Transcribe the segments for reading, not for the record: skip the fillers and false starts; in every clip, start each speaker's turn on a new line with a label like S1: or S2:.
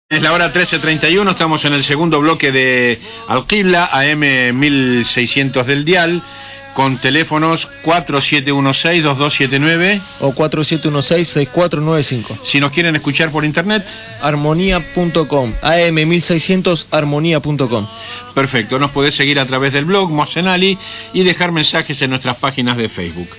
S1: Es la hora 13:31, estamos en el segundo bloque de Al-Qibla, AM 1600 del dial, con teléfonos 4716-2279
S2: o 4716-6495.
S1: Si nos quieren escuchar por internet,
S2: armonía.com, AM 1600 armonía.com.
S1: Perfecto, nos podés seguir a través del blog Mohsen Ali y dejar mensajes en nuestras páginas de Facebook.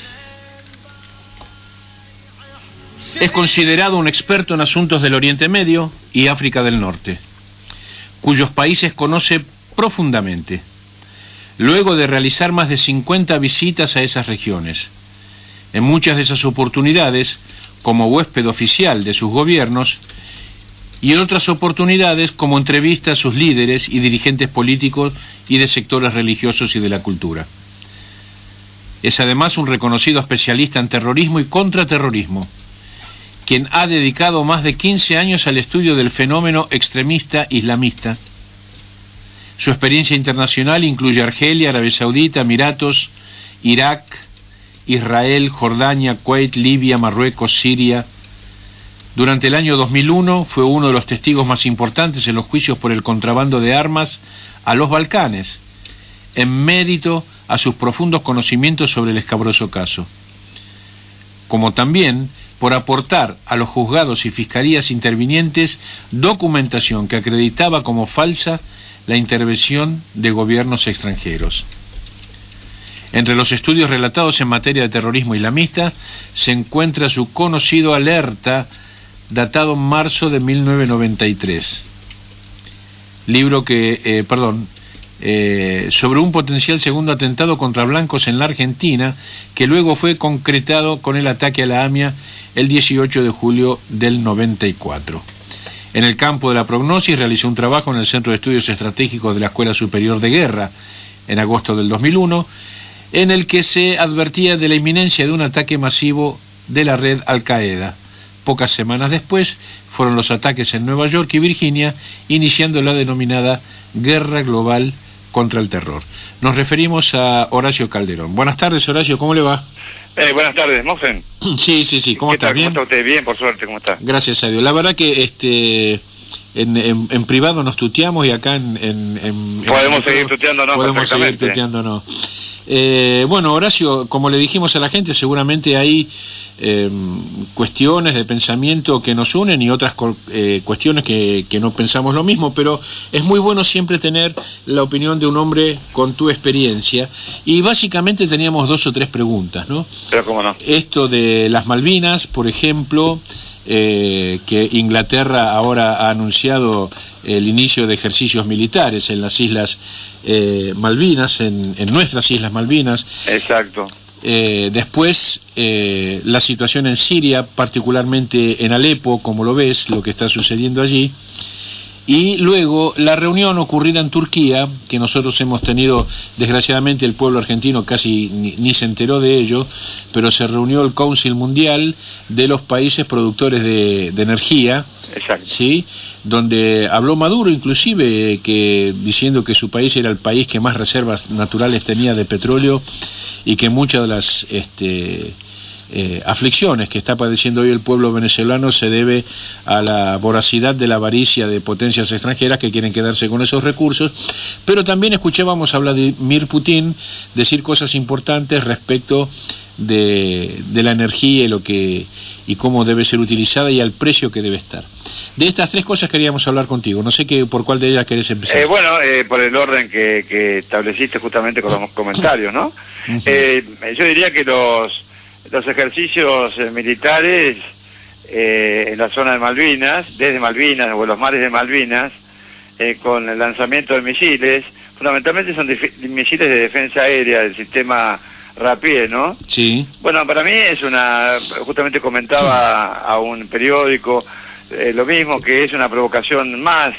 S1: Es considerado un experto en asuntos del Oriente Medio y África del Norte, cuyos países conoce profundamente, luego de realizar más de 50 visitas a esas regiones. En muchas de esas oportunidades, como huésped oficial de sus gobiernos, y en otras oportunidades como entrevista a sus líderes y dirigentes políticos y de sectores religiosos y de la cultura. Es además un reconocido especialista en terrorismo y contraterrorismo, quien ha dedicado más de 15 años al estudio del fenómeno extremista islamista. Su experiencia internacional incluye Argelia, Arabia Saudita, Emiratos, Irak, Israel, Jordania, Kuwait, Libia, Marruecos, Siria. Durante el año 2001 fue uno de los testigos más importantes en los juicios por el contrabando de armas a los Balcanes, en mérito a sus profundos conocimientos sobre el escabroso caso, como también por aportar a los juzgados y fiscalías intervinientes documentación que acreditaba como falsa la intervención de gobiernos extranjeros. Entre los estudios relatados en materia de terrorismo islamista se encuentra su conocido Alerta, datado en marzo de 1993, libro sobre un potencial segundo atentado contra blancos en la Argentina, que luego fue concretado con el ataque a la AMIA el 18 de julio del 94. En el campo de la prognosis realizó un trabajo en el Centro de Estudios Estratégicos de la Escuela Superior de Guerra en agosto del 2001, en el que se advertía de la inminencia de un ataque masivo de la red Al-Qaeda. Pocas semanas después fueron los ataques en Nueva York y Virginia, iniciando la denominada Guerra Global contra el Terror. Nos referimos a Horacio Calderón. Buenas tardes, Horacio, ¿cómo le va?
S3: Buenas tardes, Mohsen.
S1: Sí, ¿cómo estás? ¿Bien?
S3: ¿Cómo está usted? Bien, por suerte, ¿cómo está?
S1: Gracias a Dios. La verdad que en privado nos tuteamos y acá
S3: podemos seguir tuteándonos.
S1: Podemos seguir tuteándonos. Bueno, Horacio, como le dijimos a la gente, seguramente hay cuestiones de pensamiento que nos unen y otras cuestiones que no pensamos lo mismo, pero es muy bueno siempre tener la opinión de un hombre con tu experiencia, y básicamente teníamos 2 o 3 preguntas, ¿no?
S3: Pero cómo no.
S1: Esto de las Malvinas, por ejemplo, que Inglaterra ahora ha anunciado el inicio de ejercicios militares en las Islas Malvinas, en nuestras Islas Malvinas.
S3: Exacto.
S1: Después, la situación en Siria, particularmente en Alepo, como lo ves, lo que está sucediendo allí. Y luego la reunión ocurrida en Turquía, que nosotros hemos tenido, desgraciadamente el pueblo argentino casi ni se enteró de ello, pero se reunió el Council Mundial de los países productores de energía.
S3: Exacto.
S1: ¿Sí? Donde habló Maduro inclusive, diciendo que su país era el país que más reservas naturales tenía de petróleo, y que muchas de las aflicciones que está padeciendo hoy el pueblo venezolano se debe a la voracidad de la avaricia de potencias extranjeras que quieren quedarse con esos recursos. Pero también escuchábamos a Vladimir Putin decir cosas importantes respecto de la energía y cómo debe ser utilizada y al precio que debe estar. De estas 3 cosas queríamos hablar contigo. No sé por cuál de ellas querés empezar.
S3: Por el orden que estableciste justamente con los comentarios, ¿no?
S1: Uh-huh.
S3: Yo diría que los ejercicios militares en la zona de Malvinas, desde Malvinas o en los mares de Malvinas, con el lanzamiento de misiles, fundamentalmente son misiles de defensa aérea del sistema Rapié, ¿no?
S1: Sí.
S3: Bueno, para mí es justamente comentaba a un periódico lo mismo, que es una provocación más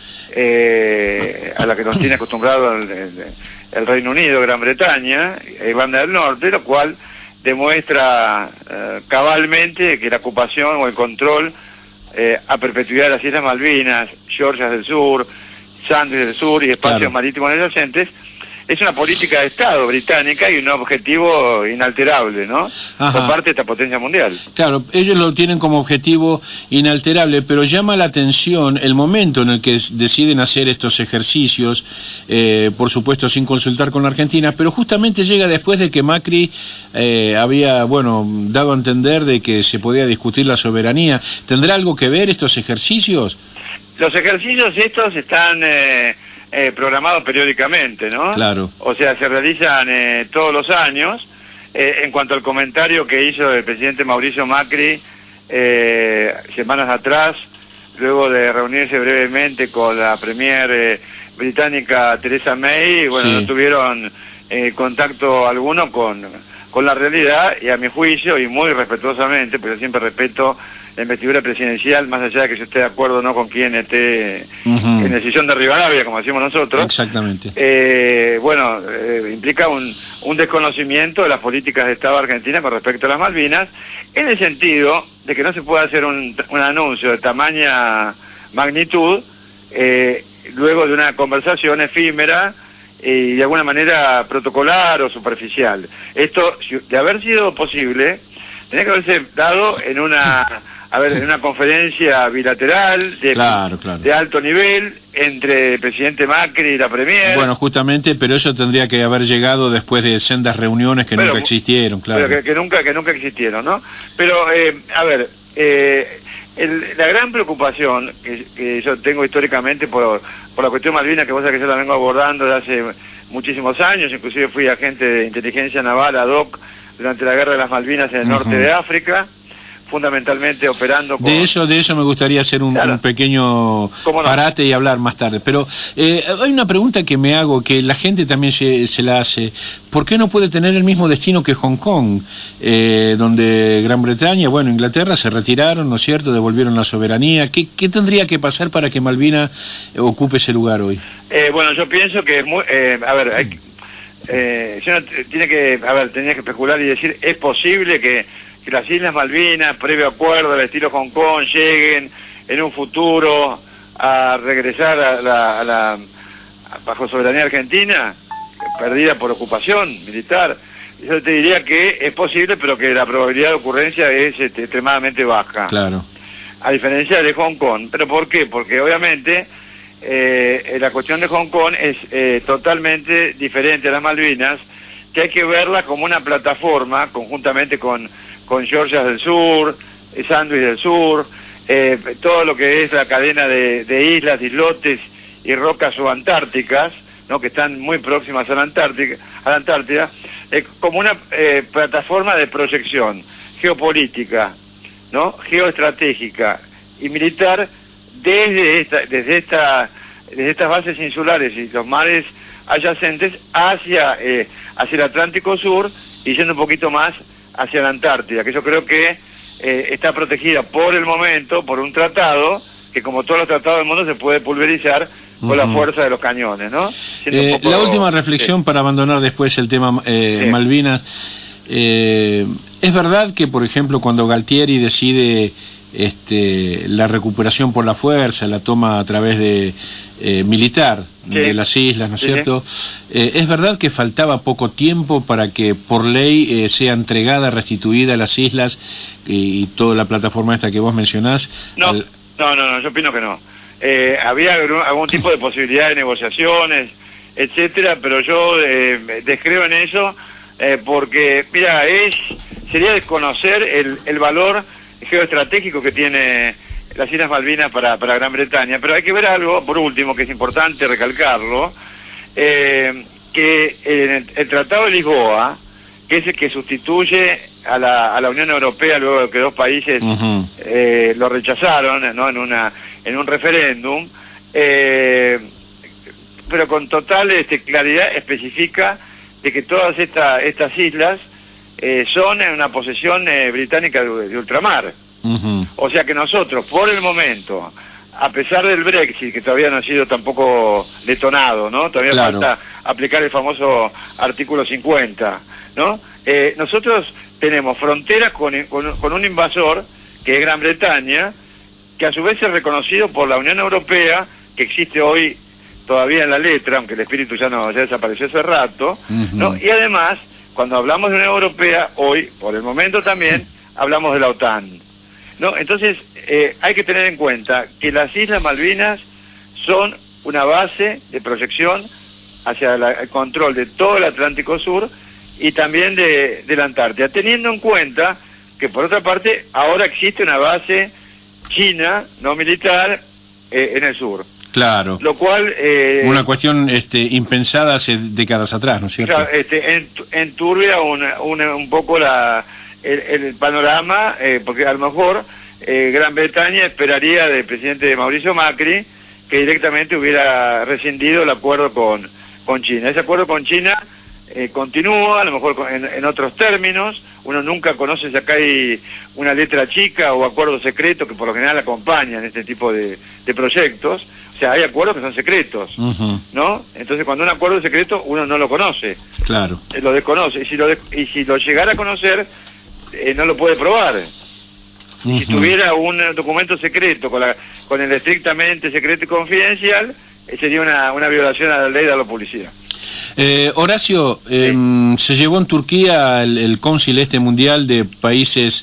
S3: a la que nos tiene acostumbrado el Reino Unido, Gran Bretaña, Irlanda del Norte, lo cual demuestra cabalmente que la ocupación o el control a perpetuidad de las Islas Malvinas, Georgias del Sur, Sandwich del Sur y espacios marítimos adyacentes es una política de Estado británica y un objetivo inalterable, ¿no?
S1: Ajá.
S3: Por parte de esta potencia mundial.
S1: Claro, ellos lo tienen como objetivo inalterable, pero llama la atención el momento en el que deciden hacer estos ejercicios, por supuesto sin consultar con la Argentina, pero justamente llega después de que Macri había, bueno, dado a entender de que se podía discutir la soberanía. ¿Tendrá algo que ver estos ejercicios?
S3: Los ejercicios estos están programados periódicamente, ¿no?
S1: Claro.
S3: O sea, se realizan todos los años. En cuanto al comentario que hizo el presidente Mauricio Macri semanas atrás, luego de reunirse brevemente con la premier británica Theresa May, bueno,
S1: sí,
S3: no tuvieron contacto alguno con la realidad, y a mi juicio, y muy respetuosamente, porque siempre respeto la investidura presidencial, más allá de que yo esté de acuerdo o no con quien esté en el sillón de Rivadavia, como decimos nosotros.
S1: Exactamente.
S3: Bueno, implica un desconocimiento de las políticas de Estado argentina con respecto a las Malvinas, en el sentido de que no se puede hacer un anuncio de tamaña magnitud luego de una conversación efímera y de alguna manera protocolar o superficial. Esto, de haber sido posible, tenía que haberse dado en una conferencia bilateral de alto nivel entre el presidente Macri y la premier.
S1: Bueno, justamente, pero eso tendría que haber llegado después de sendas reuniones que nunca existieron, claro.
S3: Pero que nunca existieron, ¿no? Pero, la gran preocupación que yo tengo históricamente por la cuestión Malvinas, que vos sabés que yo la vengo abordando desde hace muchísimos años, inclusive fui agente de inteligencia naval ad hoc durante la guerra de las Malvinas en el norte de África, fundamentalmente operando con... De
S1: eso me gustaría hacer un pequeño parate y hablar más tarde. Pero hay una pregunta que me hago, que la gente también se la hace. ¿Por qué no puede tener el mismo destino que Hong Kong? Donde Gran Bretaña, bueno, Inglaterra se retiraron, ¿no es cierto?, devolvieron la soberanía. ¿Qué tendría que pasar para que Malvinas ocupe ese lugar hoy?
S3: Bueno, yo pienso que es muy... tenía que especular y decir, es posible que las Islas Malvinas, previo acuerdo al estilo Hong Kong, lleguen en un futuro a regresar bajo soberanía argentina, perdida por ocupación militar. Yo te diría que es posible, pero que la probabilidad de ocurrencia es extremadamente baja.
S1: Claro.
S3: A diferencia de Hong Kong. ¿Pero por qué? Porque obviamente la cuestión de Hong Kong es totalmente diferente a las Malvinas, que hay que verla como una plataforma, conjuntamente con Georgias del Sur, Sandwich del Sur, todo lo que es la cadena de islas, islotes y rocas subantárticas, ¿no?, que están muy próximas a la Antártida, como una plataforma de proyección geopolítica, ¿no?, geoestratégica y militar desde estas bases insulares y los mares adyacentes hacia el Atlántico Sur y yendo un poquito más hacia la Antártida, que yo creo que está protegida por el momento por un tratado que, como todos los tratados del mundo, se puede pulverizar con la fuerza de los cañones, ¿no?
S1: La última reflexión para abandonar después el tema Malvinas. ¿Es verdad que, por ejemplo, cuando Galtieri decide la recuperación por la fuerza, la toma a través de militar de las islas, ¿no es cierto? ¿Es verdad que faltaba poco tiempo para que por ley sea entregada, restituida a las islas y toda la plataforma esta que vos mencionás?
S3: No, yo opino que no. Había algún tipo de posibilidad de negociaciones, etcétera, pero yo descreo en eso porque, mira, sería desconocer el valor geoestratégico que tiene las Islas Malvinas para Gran Bretaña. Pero hay que ver algo, por último, que es importante recalcarlo, que el Tratado de Lisboa, que es el que sustituye a la Unión Europea luego de que dos países lo rechazaron, ¿no?, en un referéndum, pero con total claridad especifica de que todas estas islas son en una posesión británica de ultramar. O sea que nosotros, por el momento, a pesar del Brexit, que todavía no ha sido tampoco detonado, ¿no? Todavía falta aplicar el famoso artículo 50, ¿no? Nosotros tenemos fronteras con un invasor, que es Gran Bretaña, que a su vez es reconocido por la Unión Europea, que existe hoy todavía en la letra, aunque el espíritu ya desapareció hace rato, ¿no? Y además, cuando hablamos de Unión Europea, hoy, por el momento también, hablamos de la OTAN, ¿no? Entonces, hay que tener en cuenta que las Islas Malvinas son una base de proyección hacia el control de todo el Atlántico Sur y también de la Antártida, teniendo en cuenta que, por otra parte, ahora existe una base china, no militar, en el sur.
S1: Claro.
S3: Lo cual...
S1: una cuestión impensada hace décadas atrás, ¿no es cierto?
S3: Claro, enturbia un poco el panorama, porque a lo mejor Gran Bretaña esperaría del presidente Mauricio Macri que directamente hubiera rescindido el acuerdo con China. Ese acuerdo con China continúa, a lo mejor en otros términos. Uno nunca conoce si acá hay una letra chica o acuerdo secreto que por lo general acompañan este tipo de proyectos. O sea, hay acuerdos que son secretos, ¿no? Entonces, cuando un acuerdo es secreto, uno no lo conoce.
S1: Claro.
S3: Lo desconoce. Y si lo llegara a conocer, no lo puede probar. Si tuviera un documento secreto con el estrictamente secreto y confidencial, sería una violación a la ley de la publicidad.
S1: Horacio, se llevó en Turquía el cónsul mundial de países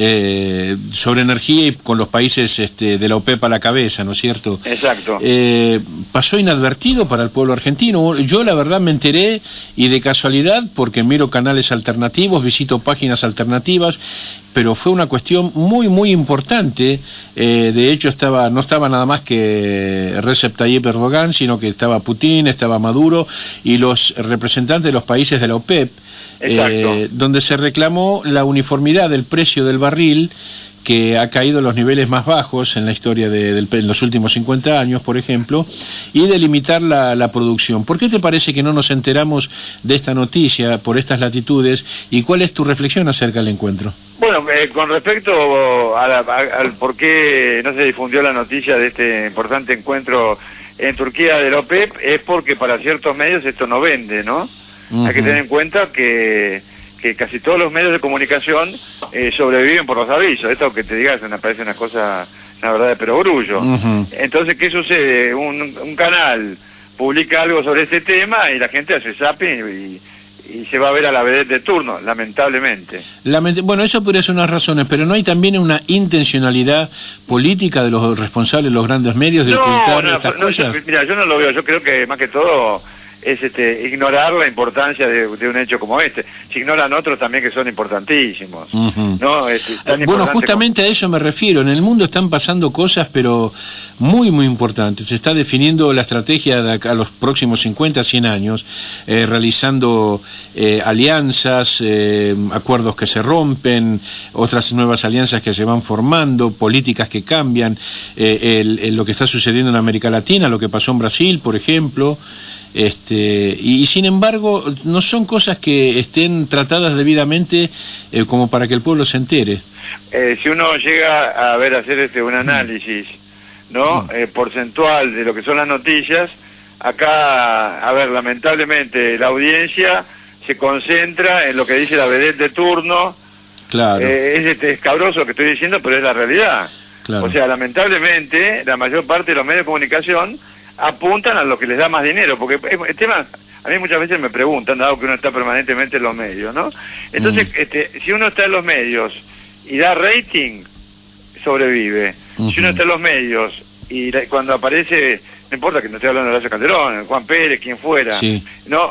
S1: sobre energía y con los países de la OPEP a la cabeza, ¿no es cierto?
S3: Exacto.
S1: Pasó inadvertido para el pueblo argentino. Yo la verdad me enteré y de casualidad porque miro canales alternativos, visito páginas alternativas, pero fue una cuestión muy muy importante. De hecho no estaba nada más que Recep Tayyip Erdogan, sino que estaba Putin, estaba Maduro y los representantes de los países de la OPEP, donde se reclamó la uniformidad del precio del barril, que ha caído a los niveles más bajos en la historia en los últimos 50 años, por ejemplo, y de limitar la producción. ¿Por qué te parece que no nos enteramos de esta noticia por estas latitudes y cuál es tu reflexión acerca del encuentro?
S3: Bueno, con respecto al por qué no se difundió la noticia de este importante encuentro en Turquía de la OPEP, es porque para ciertos medios esto no vende, ¿no? Hay que tener en cuenta que casi todos los medios de comunicación sobreviven por los avisos. Esto que te digas me parece una cosa, la verdad, de perogrullo. Entonces, ¿qué sucede? Un canal publica algo sobre este tema y la gente hace zapping y se va a ver a la vedette de turno, lamentablemente. Bueno,
S1: eso podría ser unas razones, pero ¿no hay también una intencionalidad política de los responsables de los grandes medios de ocultar estas cosas?
S3: Mira, yo no lo veo. Yo creo que más que todo es ignorar la importancia de un hecho como este. Se ignoran otros también que son importantísimos, ¿no?
S1: Bueno, justamente a eso me refiero. En el mundo están pasando cosas, pero muy, muy importantes. Se está definiendo la estrategia a los próximos 50, 100 años, realizando alianzas, acuerdos que se rompen, otras nuevas alianzas que se van formando, políticas que cambian, lo que está sucediendo en América Latina, lo que pasó en Brasil, por ejemplo. Y sin embargo no son cosas que estén tratadas debidamente como para que el pueblo se entere.
S3: Si uno llega a hacer un análisis, ¿no? Porcentual de lo que son las noticias, acá, lamentablemente la audiencia se concentra en lo que dice la vedette de turno.
S1: Claro.
S3: Es escabroso lo que estoy diciendo, pero es la realidad.
S1: Claro.
S3: O sea, lamentablemente la mayor parte de los medios de comunicación apuntan a lo que les da más dinero, porque el tema, a mí muchas veces me preguntan, dado que uno está permanentemente en los medios, ¿no? Entonces, si uno está en los medios y da rating, sobrevive. Si uno está en los medios y cuando aparece, no importa que no esté hablando de Horacio Calderón, Juan Pérez, quien fuera, no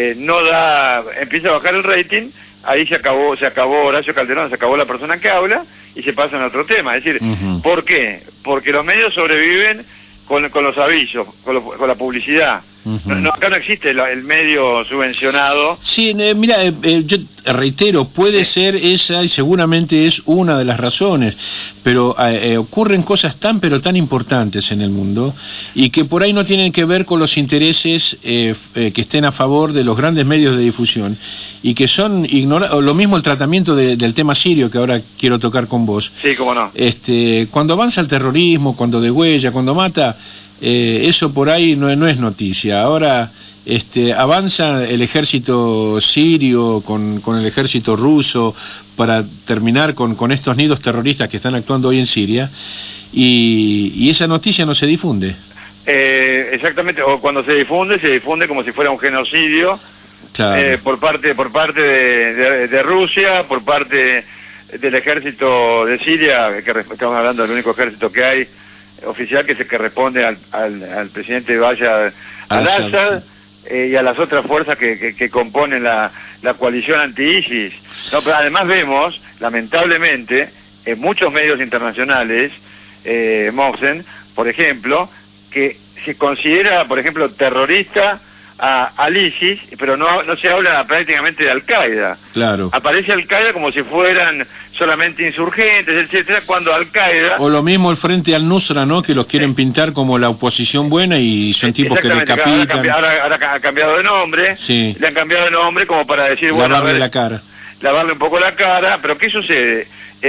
S3: empieza a bajar el rating, ahí se acabó Horacio Calderón, se acabó la persona que habla y se pasa en otro tema. Es decir, ¿por qué? Porque los medios sobreviven con los avisos, con la publicidad. Acá no existe el medio subvencionado.
S1: Sí, mira, yo reitero, puede ser esa y seguramente es una de las razones, pero ocurren cosas tan importantes en el mundo y que por ahí no tienen que ver con los intereses que estén a favor de los grandes medios de difusión y que son ignorados. Lo mismo el tratamiento del tema sirio que ahora quiero tocar con vos.
S3: Sí, cómo no.
S1: Cuando avanza el terrorismo, cuando degüella, cuando mata, eso por ahí no es noticia. Ahora avanza el ejército sirio con el ejército ruso para terminar con estos nidos terroristas que están actuando hoy en Siria y esa noticia no se difunde.
S3: Exactamente, o cuando se difunde como si fuera un genocidio,
S1: Claro.
S3: por parte de Rusia, por parte del ejército de Siria, estamos hablando del único ejército que hay oficial, que es el que responde al presidente Bashar al-Assad, y a las otras fuerzas que componen la coalición anti-ISIS. No, pero además vemos, lamentablemente, en muchos medios internacionales, Mohsen, por ejemplo, que se considera, por ejemplo, terrorista al ISIS, pero no se habla prácticamente de Al-Qaeda.
S1: Claro.
S3: Aparece Al-Qaeda como si fueran solamente insurgentes, etcétera, cuando Al-Qaeda...
S1: O lo mismo el Frente al-Nusra, ¿no? Que los quieren pintar como la oposición buena y son tipos que decapitan.
S3: Ahora ha cambiado de nombre,
S1: sí.
S3: Le han cambiado de nombre como para decir, bueno,
S1: lavarle la cara.
S3: Lavarle un poco la cara, pero ¿qué sucede?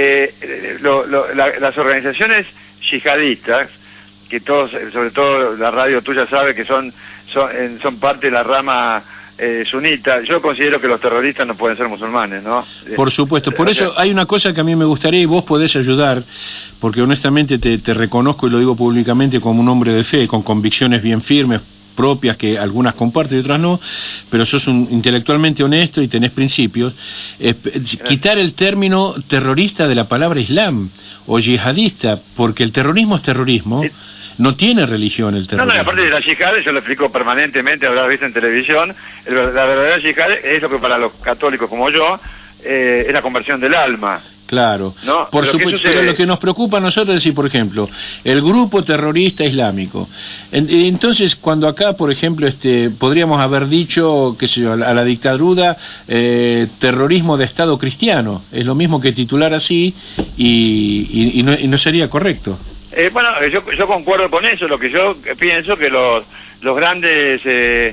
S3: Las organizaciones yihadistas, que todos, sobre todo la radio tuya sabe que son parte de la rama sunita. Yo considero que los terroristas no pueden ser musulmanes, ¿no?
S1: Por supuesto, por eso hay una cosa que a mí me gustaría y vos podés ayudar, porque honestamente te reconozco y lo digo públicamente como un hombre de fe, con convicciones bien firmes, propias, que algunas comparto y otras no, pero sos intelectualmente honesto y tenés principios. Quitar el término terrorista de la palabra Islam o yihadista, porque el terrorismo es terrorismo. No tiene religión el terrorismo.
S3: No, aparte de la yihad, yo lo explico permanentemente, habrás visto en televisión, la verdadera yihad es lo que para los católicos como yo es la conversión del alma.
S1: Claro,
S3: ¿no?
S1: Por supuesto, pero lo que nos preocupa a nosotros es decir, por ejemplo, el grupo terrorista islámico. Entonces, cuando acá, por ejemplo, podríamos haber dicho, qué sé yo, a la dictadura, terrorismo de Estado cristiano, es lo mismo que titular así y no sería correcto.
S3: Bueno, yo concuerdo con eso. Lo que yo pienso que los grandes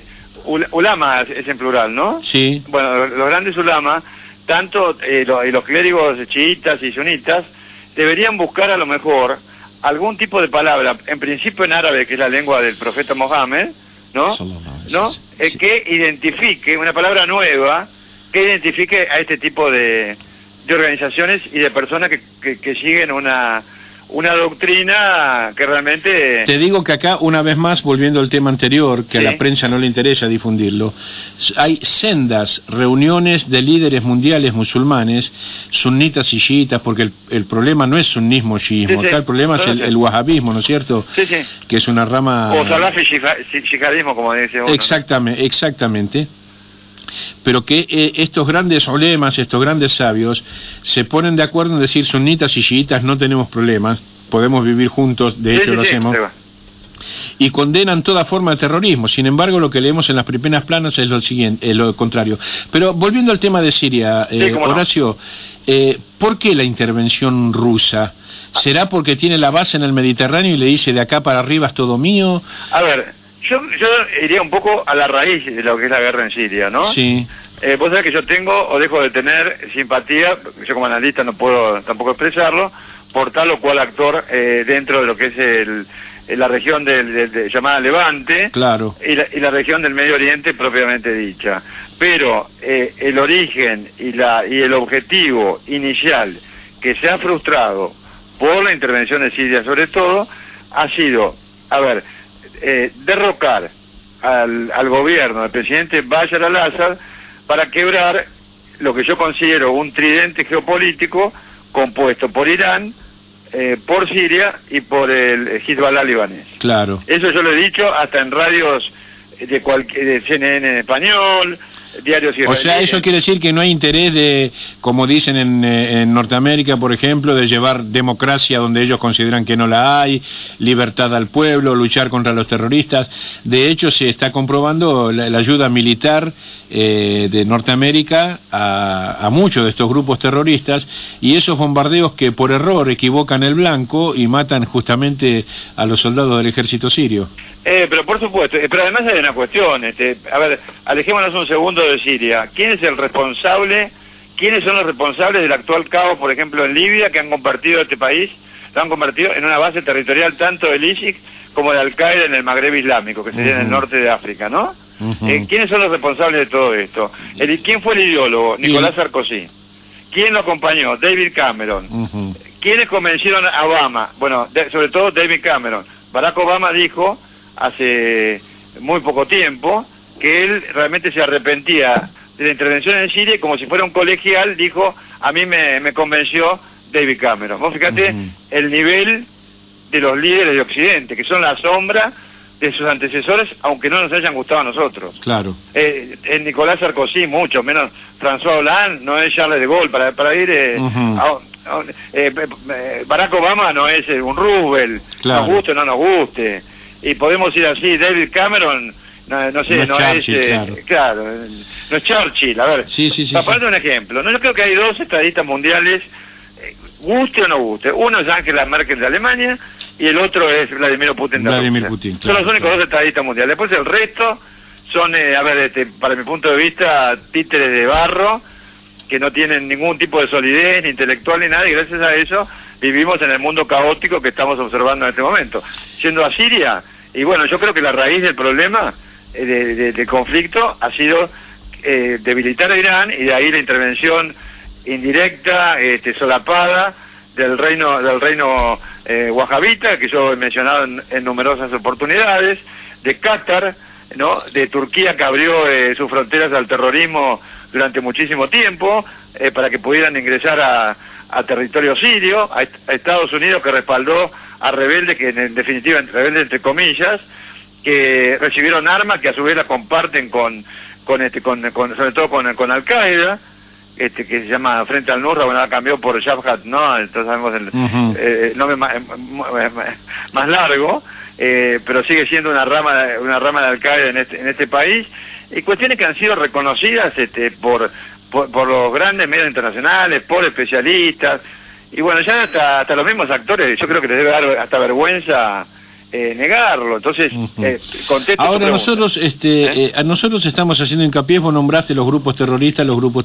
S3: ulamas es en plural, ¿no?
S1: Sí.
S3: Bueno, los grandes ulamas, tanto los clérigos chiitas y sunitas, deberían buscar a lo mejor algún tipo de palabra, en principio en árabe, que es la lengua del profeta Mohammed, ¿no? Que identifique una palabra nueva, que identifique a este tipo de organizaciones y de personas que siguen una doctrina que realmente...
S1: Te digo que acá, una vez más, volviendo al tema anterior, que a la prensa no le interesa difundirlo, hay sendas reuniones de líderes mundiales musulmanes, sunitas y chiitas, porque el problema no es sunnismo chiismo, acá el problema es el wahabismo, ¿no es cierto? Que es una rama...
S3: O salafi yihadismo, como dice uno.
S1: Exactamente. Pero que estos grandes ulemas, estos grandes sabios, se ponen de acuerdo en decir sunitas y chiitas no tenemos problemas, podemos vivir juntos, de hecho lo hacemos, y condenan toda forma de terrorismo. Sin embargo, lo que leemos en las primeras planas es lo siguiente, lo contrario. Pero volviendo al tema de Siria, Horacio, ¿por qué la intervención rusa? ¿Será porque tiene la base en el Mediterráneo y le dice de acá para arriba es todo mío?
S3: A ver, yo iría un poco a la raíz de lo que es la guerra en Siria, ¿no?
S1: Sí.
S3: Vos sabés que yo tengo o dejo de tener simpatía, yo como analista no puedo tampoco expresarlo, por tal o cual actor dentro de lo que es la región llamada Levante,
S1: claro,
S3: y la región del Medio Oriente propiamente dicha. Pero el origen y el objetivo inicial que se ha frustrado por la intervención de Siria sobre todo, ha sido, derrocar al gobierno del presidente Bashar al-Assad para quebrar lo que yo considero un tridente geopolítico compuesto por Irán, por Siria y por el Hezbollah libanés.
S1: Claro.
S3: Eso yo lo he dicho hasta en radios de CNN en español, diarios israelíes.
S1: O sea, eso quiere decir que no hay interés de, como dicen en Norteamérica, por ejemplo, de llevar democracia donde ellos consideran que no la hay, libertad al pueblo, luchar contra los terroristas. De hecho, se está comprobando la ayuda militar de Norteamérica a muchos de estos grupos terroristas, y esos bombardeos que por error equivocan el blanco y matan justamente a los soldados del ejército sirio.
S3: Pero por supuesto, pero además hay una cuestión, alejémonos un segundo de Siria. ¿Quién es el responsable? ¿Quiénes son los responsables del actual caos, por ejemplo, en Libia, que han convertido este país, lo han convertido en una base territorial tanto del ISIS como de Al-Qaeda en el Magreb Islámico, que sería en el norte de África, ¿no? ¿Quiénes son los responsables de todo esto? ¿Quién fue el ideólogo? Nicolás Sarkozy. ¿Quién lo acompañó? David Cameron. ¿Quiénes convencieron a Obama? Bueno, sobre todo David Cameron. Barack Obama dijo hace muy poco tiempo, que él realmente se arrepentía de la intervención en Siria y como si fuera un colegial dijo, a mí me convenció David Cameron. Vos fíjate el nivel de los líderes de Occidente, que son la sombra de sus antecesores, aunque no nos hayan gustado a nosotros.
S1: Claro.
S3: Nicolás Sarkozy, mucho menos François Hollande, no es Charles de Gaulle, para ir Barack Obama no es un Roosevelt,
S1: claro.
S3: Nos guste o no nos guste, y podemos ir así. David Cameron, no sé, no es Churchill, claro, no es Churchill. A ver, para poner un ejemplo, yo creo que hay dos estadistas mundiales, guste o no guste. Uno es Angela Merkel de Alemania y el otro es Vladimir Putin de Rusia. Son los únicos dos estadistas mundiales. Después el resto son, para mi punto de vista, títeres de barro, que no tienen ningún tipo de solidez, ni intelectual, ni nada, y gracias a eso vivimos en el mundo caótico que estamos observando en este momento. Yendo a Siria, y bueno, yo creo que la raíz del problema del conflicto ha sido debilitar a Irán, y de ahí la intervención indirecta, solapada del reino wahabita, que yo he mencionado en numerosas oportunidades, de Qatar, ¿no? De Turquía, que abrió sus fronteras al terrorismo durante muchísimo tiempo, para que pudieran ingresar a territorio sirio, a Estados Unidos, que respaldó a rebeldes, que en definitiva rebeldes entre comillas, que recibieron armas que a su vez las comparten sobre todo con Al-Qaeda, que se llama Frente al Nusra, bueno, cambió por Jabhat, ¿no? Entonces sabemos el nombre más largo, pero sigue siendo una rama de Al-Qaeda en este país, y cuestiones que han sido reconocidas por los grandes medios internacionales, por especialistas, y bueno, ya hasta los mismos actores, yo creo que les debe dar hasta vergüenza negarlo. Entonces, contesto.
S1: Ahora nosotros estamos haciendo hincapié, vos nombraste los grupos terroristas,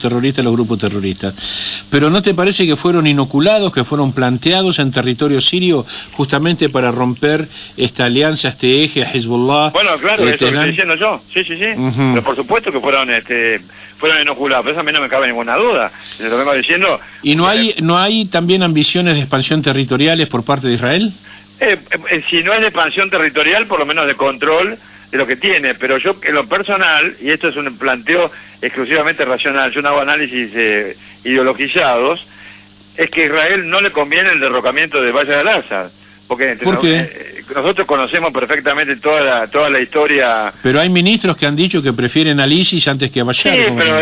S1: pero ¿no te parece que fueron inoculados, que fueron planteados en territorio sirio justamente para romper esta alianza, este eje, Hezbollah?
S3: Bueno, claro, eso lo estoy diciendo yo, sí, pero por supuesto que fueron inoculados, pero eso a mí no me cabe ninguna duda, lo vengo diciendo.
S1: ¿Y no hay también ambiciones de expansión territoriales por parte de Israel?
S3: Si no es de expansión territorial, por lo menos de control de lo que tiene, pero yo en lo personal, y esto es un planteo exclusivamente racional, yo no hago análisis ideologizados, es que a Israel no le conviene el derrocamiento de Bashar al-Assad, porque
S1: ¿por qué?
S3: Nosotros conocemos perfectamente toda la historia. Pero
S1: hay ministros que han dicho que prefieren al ISIS antes que a Bashar.
S3: Sí, pero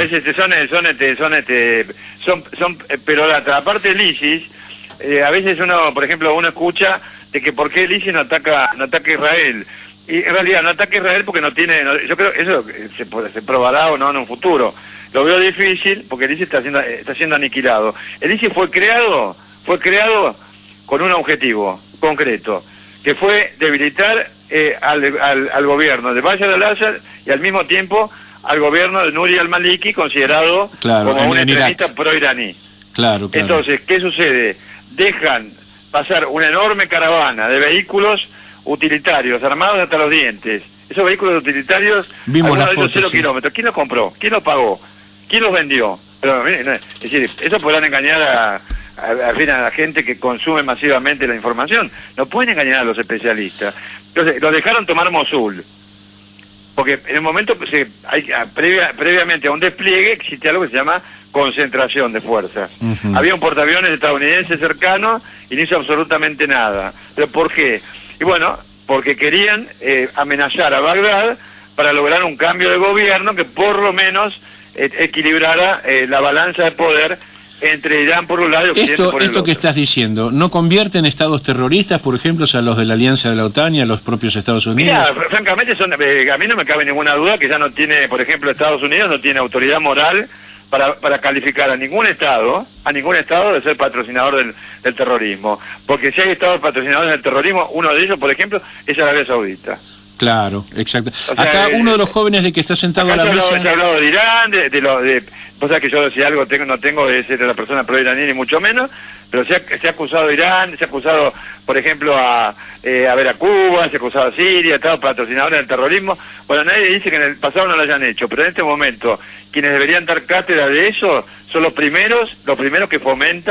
S3: pero la parte del ISIS, a veces uno escucha de que por qué el ISIS no ataca a Israel, y en realidad no ataca a Israel porque no tiene, yo creo que eso se probará o no en un futuro, lo veo difícil porque el ISIS está siendo aniquilado. El ISIS fue creado con un objetivo concreto, que fue debilitar al gobierno de Bashar al-Assad y al mismo tiempo al gobierno de Nuri al-Maliki, considerado como un extremista pro-iraní. Claro. Entonces, ¿qué sucede? Dejan pasar una enorme caravana de vehículos utilitarios, armados hasta los dientes. Esos vehículos utilitarios, algunos de ellos 0 kilómetros. ¿Quién los compró? ¿Quién los pagó? ¿Quién los vendió? Pero, es decir, eso podrán engañar a la gente que consume masivamente la información. No pueden engañar a los especialistas. Entonces, los dejaron tomar Mosul. Porque en el momento previamente a un despliegue existe algo que se llama concentración de fuerzas. Había un portaaviones estadounidense cercano y no hizo absolutamente nada. ¿Pero por qué? Y bueno, porque querían amenazar a Bagdad para lograr un cambio de gobierno que por lo menos equilibrara la balanza de poder entre Irán por un lado y Occidente por el otro. Esto que estás diciendo, ¿no convierte en estados terroristas, por ejemplo, a los de la Alianza de la OTAN y a los propios Estados Unidos? Mira, francamente, a mí no me cabe ninguna duda que ya no tiene, por ejemplo, Estados Unidos no tiene autoridad moral para calificar a ningún estado de ser patrocinador del terrorismo. Porque si hay estados patrocinadores del terrorismo, uno de ellos, por ejemplo, es Arabia Saudita.
S1: Claro, exacto. O sea, acá uno de los jóvenes de que está sentado a la mesa...
S3: Se ha hablado de Irán, vos sabés que yo si algo no tengo es de la persona pro-iraní ni mucho menos, pero se ha acusado a Irán, se ha acusado, por ejemplo, a Cuba, se ha acusado a Siria, estados patrocinadores del terrorismo. Bueno, nadie dice que en el pasado no lo hayan hecho, pero en este momento quienes deberían dar cátedra de eso son los primeros que fomentan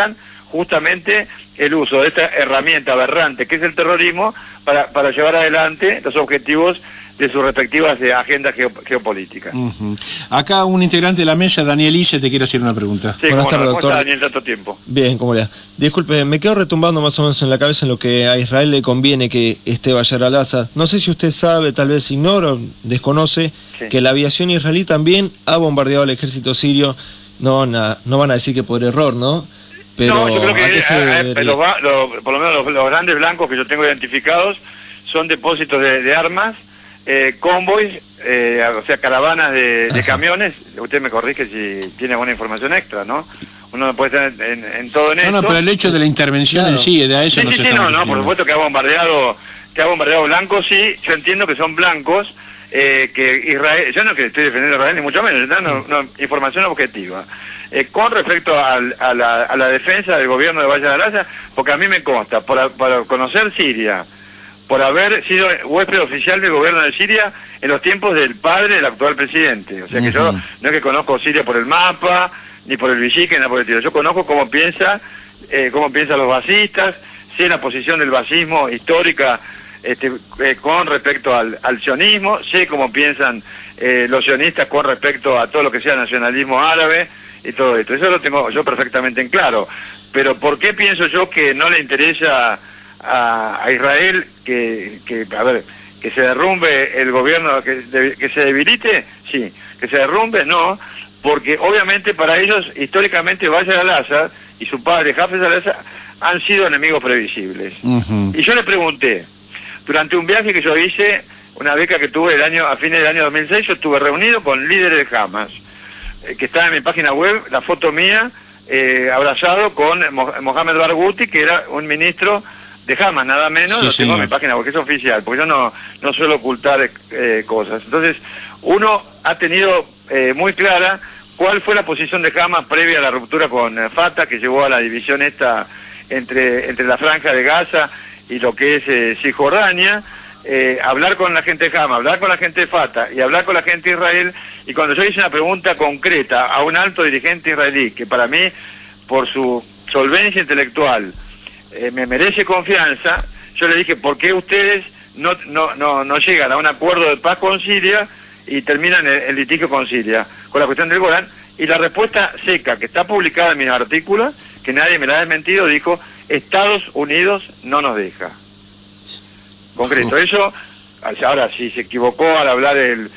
S3: justamente el uso de esta herramienta aberrante que es el terrorismo para llevar adelante los objetivos de sus respectivas agendas geopolíticas.
S1: Acá un integrante de la mesa, Daniel Ise, te quiere hacer una pregunta.
S2: Sí, buenas tardes, doctor.
S3: ¿Cómo está, Daniel, tanto tiempo?
S2: Bien, ¿cómo le va? Disculpe, me quedo retumbando más o menos en la cabeza en lo que a Israel le conviene que esté Bashar al-Assad. No sé si usted sabe, tal vez ignora, desconoce, que la aviación israelí también ha bombardeado al ejército sirio. No van a decir que por error, ¿no? Pero
S3: no, yo creo que por lo menos los grandes blancos que yo tengo identificados son depósitos de armas, convoys, o sea, caravanas de camiones. Usted me corrige si tiene alguna información extra, ¿no? Uno no puede estar en todo en esto.
S1: No, pero el hecho de la intervención en sí, de a eso no se está
S3: no, por supuesto que ha bombardeado blancos, sí, yo entiendo que son blancos, que Israel, yo no que estoy defendiendo a Israel ni mucho menos, no, información objetiva. Con respecto a la defensa del gobierno de Bashar al-Assad, porque a mí me consta, por conocer Siria, por haber sido huésped oficial del gobierno de Siria en los tiempos del padre del actual presidente. O sea que yo no es que conozco Siria por el mapa, ni por el Villique, ni por el tiro. Yo conozco cómo piensan los basistas, sé la posición del basismo histórica con respecto al sionismo, sé cómo piensan los sionistas con respecto a todo lo que sea nacionalismo árabe y todo esto. Eso lo tengo yo perfectamente en claro. Pero ¿por qué pienso yo que no le interesa a Israel que se derrumbe el gobierno, que se debilite? Sí. Que se derrumbe, no, porque obviamente para ellos históricamente Bashar al-Assad y su padre Hafez al-Assad han sido enemigos previsibles. Y yo le pregunté, durante un viaje que yo hice, una beca que tuve a fines del año 2006, yo estuve reunido con líderes de Hamas, que está en mi página web, la foto mía, abrazado con Mohamed Barghouti, que era un ministro de Hamas, nada menos. Lo tengo en mi página web, que es oficial, porque yo no suelo ocultar cosas. Entonces, uno ha tenido muy clara cuál fue la posición de Hamas previa a la ruptura con Fatah, que llevó a la división esta entre la franja de Gaza y lo que es Cisjordania. Hablar con la gente de Hamas, hablar con la gente de Fatah y hablar con la gente de Israel. Y cuando yo hice una pregunta concreta a un alto dirigente israelí, que para mí, por su solvencia intelectual, me merece confianza, yo le dije, ¿por qué ustedes no llegan a un acuerdo de paz con Siria y terminan el litigio con Siria, con la cuestión del Golán? Y la respuesta seca, que está publicada en mis artículos, que nadie me la ha desmentido, dijo, Estados Unidos no nos deja. Concreto, eso, ahora si se equivocó al hablar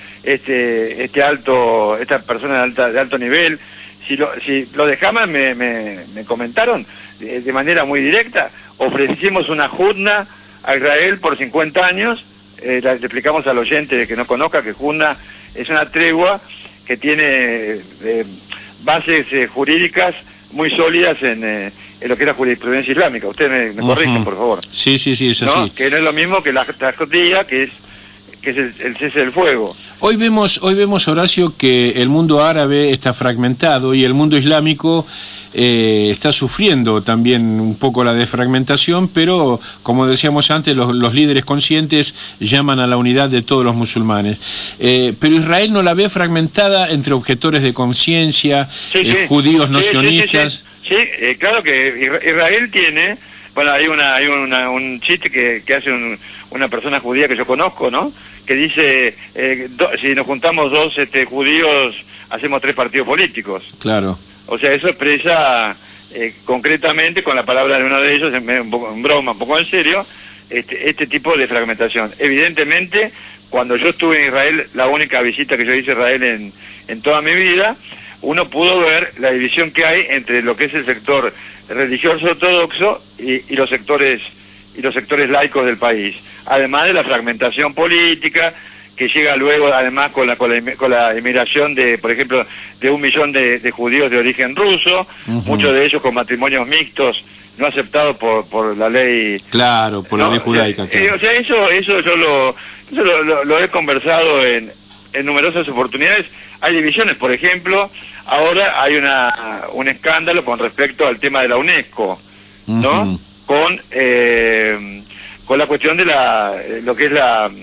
S3: esta persona de alto nivel, si lo de Hamas me comentaron de manera muy directa, ofrecimos una judna a Israel por 50 años, le explicamos al oyente que no conozca que judna es una tregua que tiene bases jurídicas muy sólidas en lo que es la jurisprudencia islámica. Usted me corrige, por favor.
S1: Sí, es así.
S3: ¿No? Que no es lo mismo que la tajodía, que es el cese del fuego.
S1: Hoy vemos, Horacio, que el mundo árabe está fragmentado y el mundo islámico está sufriendo también un poco la desfragmentación, pero como decíamos antes, los líderes conscientes llaman a la unidad de todos los musulmanes. Pero Israel no la ve fragmentada entre objetores de conciencia, judíos no sionistas.
S3: Sí, claro que Israel tiene, bueno, hay un chiste que hace una persona judía que yo conozco, ¿no? Que dice, si nos juntamos dos judíos, hacemos 3 partidos políticos.
S1: Claro.
S3: O sea, eso expresa concretamente, con la palabra de uno de ellos, un poco en broma, un poco en serio, este tipo de fragmentación. Evidentemente, cuando yo estuve en Israel, la única visita que yo hice a Israel en toda mi vida, uno pudo ver la división que hay entre lo que es el sector religioso ortodoxo y los sectores laicos del país, además de la fragmentación política que llega luego, además con la inmigración de, por ejemplo, de 1 millón de judíos de origen ruso, muchos de ellos con matrimonios mixtos no aceptados por la ley.
S1: Claro, por la ley judaica.
S3: O sea, eso yo lo he conversado en numerosas oportunidades. Hay divisiones, por ejemplo, ahora hay un escándalo con respecto al tema de la UNESCO, ¿no? Con la cuestión de lo que es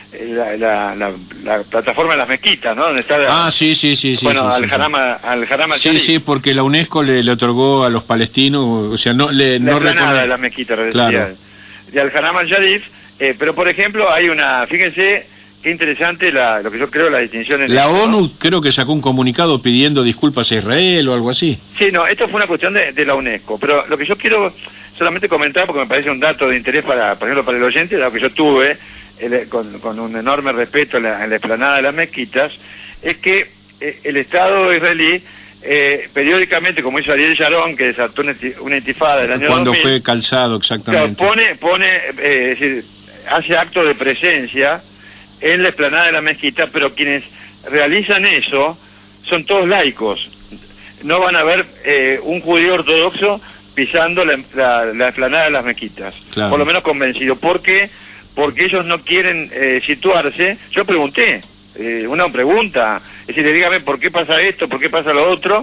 S3: la plataforma de las mezquitas, ¿no? Donde está
S1: sí.
S3: Bueno,
S1: sí,
S3: al Haram al
S1: Sí, sí, porque la UNESCO le otorgó a los palestinos, o sea, no
S3: de las mezquitas,
S1: claro.
S3: De al Haram al Sharif, pero por ejemplo hay fíjense qué interesante lo que yo creo la distinción en
S1: la ONU, ¿no? Creo que sacó un comunicado pidiendo disculpas a Israel o algo así.
S3: Sí, no, esto fue una cuestión de la UNESCO, pero lo que yo quiero solamente comentar, porque me parece un dato de interés por ejemplo, para el oyente, lo que yo tuve con un enorme respeto en la explanada de las mezquitas, es que el Estado israelí periódicamente, como hizo Ariel Sharon, que desató una intifada del año
S1: cuando
S3: 2000,
S1: fue calzado, exactamente.
S3: Pone es decir, hace acto de presencia en la explanada de la mezquita, pero quienes realizan eso son todos laicos. No van a ver un judío ortodoxo pisando la explanada de las mezquitas,
S1: claro.
S3: Por lo menos convencido. ¿Por qué? Porque ellos no quieren situarse. Yo pregunté, una pregunta, es decir, dígame por qué pasa esto, por qué pasa lo otro,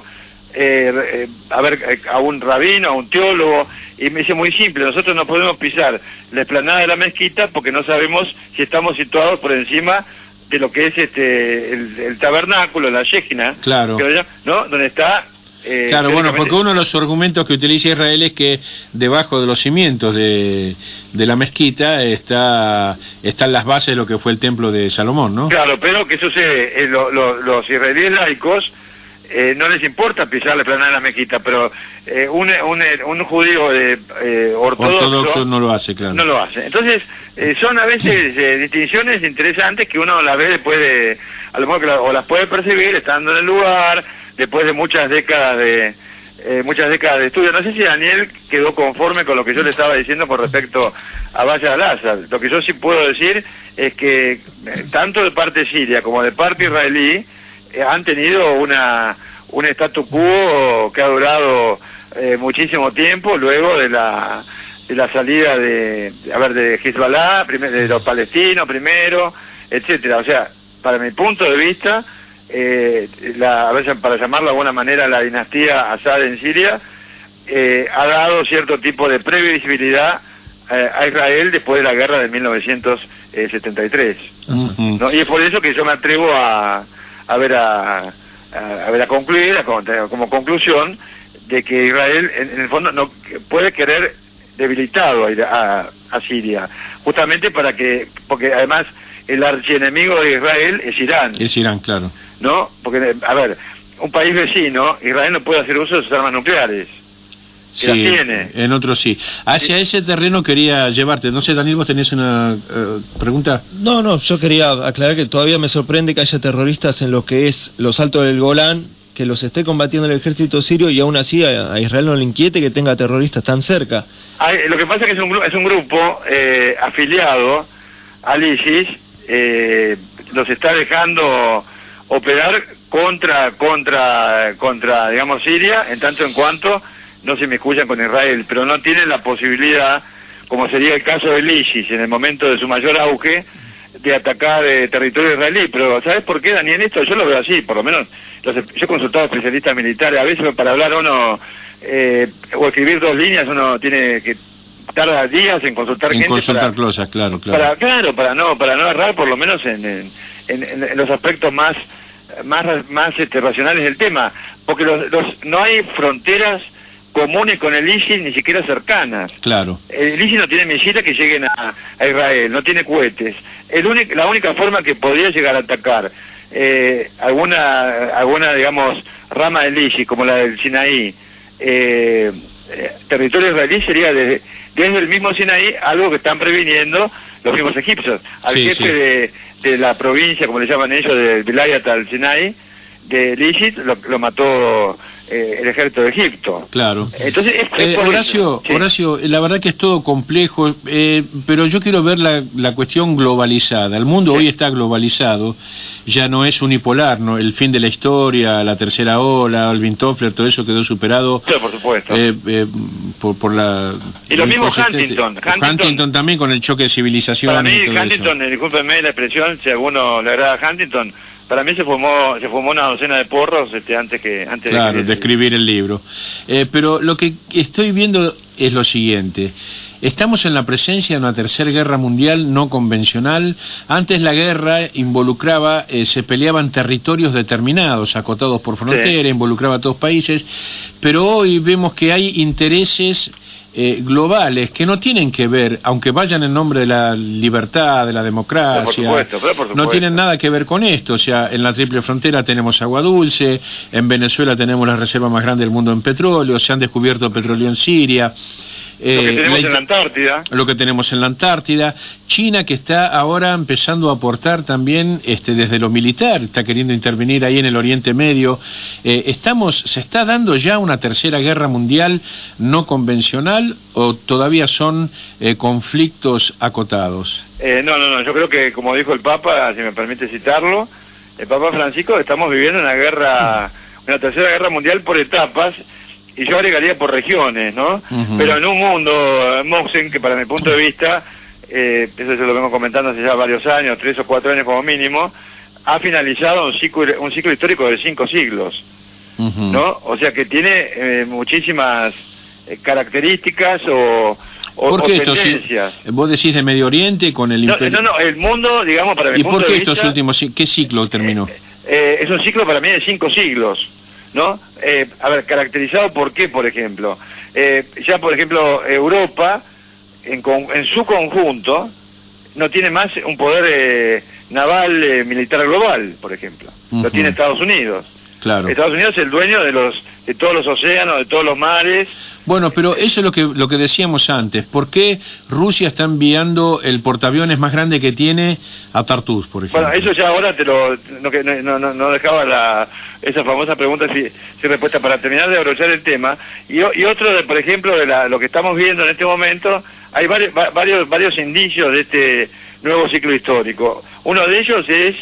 S3: a ver, a un rabino, a un teólogo, y me dice muy simple: nosotros no podemos pisar la explanada de la mezquita porque no sabemos si estamos situados por encima de lo que es el tabernáculo, la shejina,
S1: claro,
S3: ¿no? Donde está
S1: claro, bueno, porque uno de los argumentos que utiliza Israel es que debajo de los cimientos de la mezquita están las bases de lo que fue el templo de Salomón, ¿no?
S3: Claro, pero ¿qué sucede? Los israelíes laicos no les importa pisar la explanada de la mezquita, pero un judío ortodoxo
S1: no lo hace, claro.
S3: No lo hace. Entonces, son a veces distinciones interesantes que uno las ve después a lo mejor o las puede percibir estando en el lugar, después de muchas décadas de estudio. No sé si Daniel quedó conforme con lo que yo le estaba diciendo con respecto a Bashar al-Assad. Lo que yo sí puedo decir es que tanto de parte siria como de parte israelí han tenido un statu quo que ha durado muchísimo tiempo luego de la salida de Hezbollah, de los palestinos primero, etcétera. O sea, para mi punto de vista, a veces, para llamarlo de alguna manera, la dinastía Assad en Siria ha dado cierto tipo de previsibilidad a Israel después de la guerra de 1973. ¿No? Y es por eso que yo me atrevo a concluir como conclusión de que Israel en el fondo no puede querer debilitado a Siria, justamente porque además el archienemigo de Israel es Irán.
S1: Es Irán, claro.
S3: ¿No? Porque, a ver, un país vecino, Israel no puede hacer uso de sus armas nucleares.
S1: Sí, las tiene. En otros sí. Hacia ese terreno quería llevarte. No sé, Daniel, ¿vos tenés una pregunta?
S2: No, yo quería aclarar que todavía me sorprende que haya terroristas en lo que es los altos del Golán, que los esté combatiendo el ejército sirio, y aún así a Israel no le inquiete que tenga terroristas tan cerca.
S3: Lo que pasa es que es un grupo afiliado al ISIS, los está dejando operar contra digamos, Siria, en tanto en cuanto no se inmiscuyan con Israel, pero no tienen la posibilidad, como sería el caso del ISIS en el momento de su mayor auge, de atacar territorio israelí. Pero ¿sabes por qué, Daniel? Esto yo lo veo así, por lo menos yo he consultado a especialistas militares, a veces para hablar uno o escribir 2 líneas uno tiene que tardar días en consultar gente,
S1: cosas, claro.
S3: Para no errar, por lo menos en los aspectos más racionales del tema, porque no hay fronteras comunes con el ISIS, ni siquiera cercanas.
S1: Claro.
S3: El ISIS no tiene misiles que lleguen a Israel, no tiene cohetes. La única forma que podría llegar a atacar alguna digamos rama del ISIS, como la del Sinaí, territorio israelí, sería desde el mismo Sinaí, algo que están previniendo los mismos egipcios. Al jefe de la provincia, como le llaman ellos, de Vilayat al-Sinai, del ISIS, lo mató el ejército de Egipto.
S1: Claro.
S3: Entonces,
S1: Horacio, la verdad que es todo complejo, pero yo quiero ver la cuestión globalizada. El mundo hoy está globalizado, ya no es unipolar, ¿no? El fin de la historia, la tercera ola, Alvin Toffler, todo eso quedó superado.
S3: Sí, por supuesto.
S1: Por la...
S3: Y lo mismo Huntington
S1: también, con el choque de civilizaciones.
S3: Para mí, Huntington, discúlpenme la expresión, si a alguno le agrada Huntington, para mí se fumó una docena de porros antes
S1: de escribir el libro. Pero lo que estoy viendo es lo siguiente. Estamos en la presencia de una tercera guerra mundial no convencional. Antes la guerra involucraba, se peleaban territorios determinados, acotados por frontera, involucraba a todos países, pero hoy vemos que hay intereses globales que no tienen que ver, aunque vayan en nombre de la libertad, de la democracia,
S3: por supuesto.
S1: no tienen nada que ver con esto. O sea, en la triple frontera tenemos agua dulce, en Venezuela tenemos la reserva más grande del mundo en petróleo, se han descubierto petróleo en Siria.
S3: Lo que tenemos en la Antártida.
S1: Lo que tenemos en la Antártida. China, que está ahora empezando a aportar también desde lo militar, está queriendo intervenir ahí en el Oriente Medio. ¿Se está dando ya una tercera guerra mundial no convencional o todavía son conflictos acotados?
S3: No, yo creo que, como dijo el Papa, si me permite citarlo, el Papa Francisco, estamos viviendo una tercera guerra mundial por etapas, y yo agregaría por regiones, ¿no? Pero en un mundo, Moxen, que para mi punto de vista, eso se lo vengo comentando hace ya varios años, 3 o 4 años como mínimo, ha finalizado un ciclo histórico de 5 siglos, ¿no? O sea que tiene muchísimas características o tendencias.
S1: Vos decís de Medio Oriente con el imperio...
S3: No, el mundo, digamos, para mi punto de vista...
S1: ¿Y por qué estos últimos, qué ciclo terminó?
S3: Es un ciclo para mí de 5 siglos. ¿No? Caracterizado por qué, por ejemplo. Ya, por ejemplo, Europa, en su conjunto, no tiene más un poder naval militar global, por ejemplo. Lo tiene Estados Unidos.
S1: Claro.
S3: Estados Unidos es el dueño de todos los océanos, de todos los mares.
S1: Bueno, pero eso es lo que decíamos antes. ¿Por qué Rusia está enviando el portaaviones más grande que tiene a Tartus, por ejemplo?
S3: Bueno, eso ya ahora no dejaba esa famosa pregunta sin respuesta para terminar de abrochar el tema. Y otro, por ejemplo, de lo que estamos viendo en este momento, hay varios indicios de este nuevo ciclo histórico. Uno de ellos es,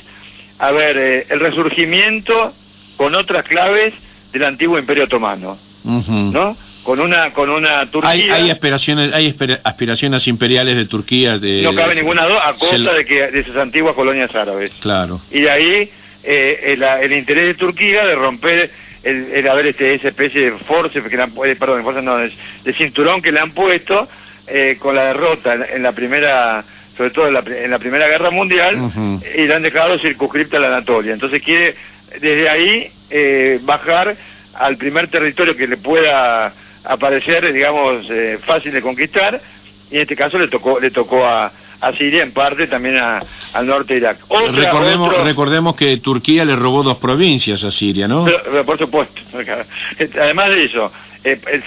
S3: el resurgimiento con otras claves del antiguo Imperio Otomano, ¿no? Con una Turquía...
S1: Hay aspiraciones imperiales de Turquía...
S3: no cabe ninguna duda, a costa de sus antiguas colonias árabes.
S1: Claro.
S3: Y de ahí el interés de Turquía de romper esa especie de forceps que le han de cinturón que le han puesto con la derrota en la primera... sobre todo en la Primera Guerra Mundial, y le han dejado circunscripta a la Anatolia. Entonces quiere desde ahí bajar al primer territorio que le pueda aparecer, digamos, fácil de conquistar, y en este caso le tocó a Siria, en parte también al norte de Irak.
S1: Recordemos que Turquía le robó 2 provincias a Siria, ¿no?
S3: Pero por supuesto. Además de eso, el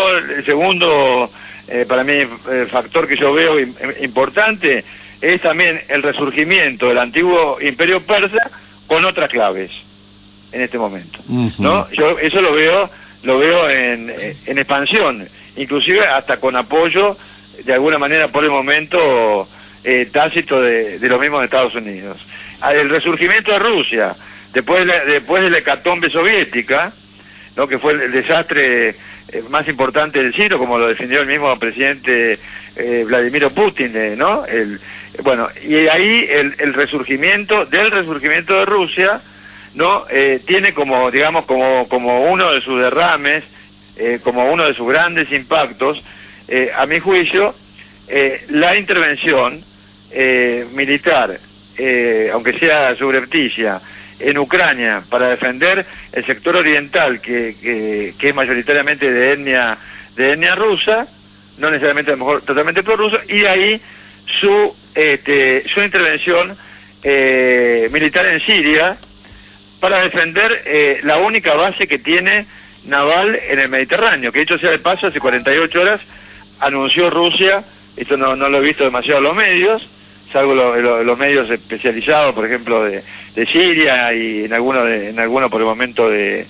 S3: segundo para mí factor que yo veo importante es también el resurgimiento del antiguo imperio persa con otras claves en este momento, ¿no? Yo eso lo veo en expansión, inclusive hasta con apoyo de alguna manera por el momento tácito de los mismos Estados Unidos. El resurgimiento de Rusia después de la hecatombe soviética, ¿no? Que fue el desastre más importante del siglo, como lo definió el mismo presidente Vladimir Putin, ¿no? Y ahí el resurgimiento de Rusia, ¿no? Tiene como, digamos, como uno de sus derrames, como uno de sus grandes impactos, a mi juicio, la intervención militar, aunque sea subrepticia, en Ucrania para defender el sector oriental que es mayoritariamente de etnia rusa, no necesariamente a lo mejor totalmente prorruso, y ahí su intervención militar en Siria para defender la única base que tiene naval en el Mediterráneo, que dicho sea de paso, hace 48 horas anunció Rusia, esto no lo he visto demasiado en los medios, salvo los medios especializados, por ejemplo, de Siria y en alguno por el momento de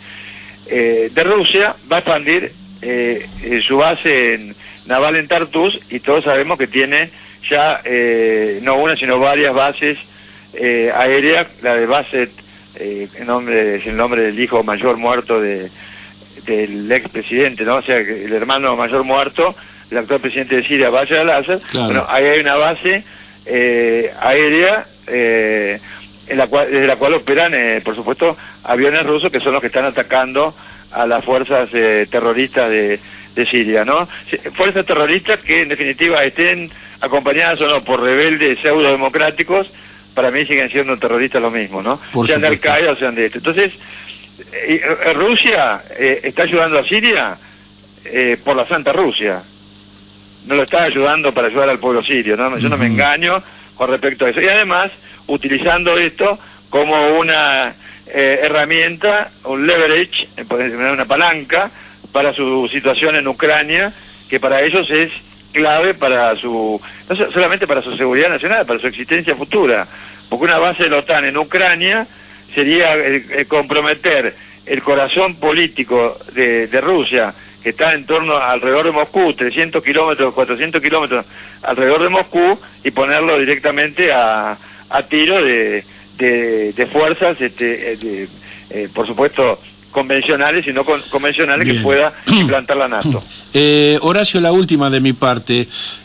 S3: Rusia, va a expandir su base naval en Tartus, y todos sabemos que tiene ya no una sino varias bases aéreas. La de Basset, es el nombre del hijo mayor muerto del expresidente, ¿no? O sea, el hermano mayor muerto del actual presidente de Siria, Bashar al-Assad. Claro. Bueno, ahí hay una base aérea desde la cual operan, por supuesto, aviones rusos, que son los que están atacando a las fuerzas terroristas de Siria, ¿no? Fuerzas terroristas que en definitiva estén acompañadas o no por rebeldes pseudo-democráticos, para mí siguen siendo terroristas lo mismo, ¿no? Sean de Al-Qaeda o sean de esto. Entonces, Rusia está ayudando a Siria por la Santa Rusia. No lo está ayudando para ayudar al pueblo sirio, ¿no? Yo no me engaño con respecto a eso. Y además, utilizando esto como una herramienta, un leverage, una palanca para su situación en Ucrania, que para ellos es clave para no solamente para su seguridad nacional, para su existencia futura, porque una base de la OTAN en Ucrania sería comprometer el corazón político de Rusia, que está en torno alrededor de Moscú, 300 kilómetros, 400 kilómetros alrededor de Moscú, y ponerlo directamente a tiro de fuerzas, por supuesto, convencionales y no convencionales. Bien. Que pueda implantar la NATO.
S1: Horacio, la última de mi parte.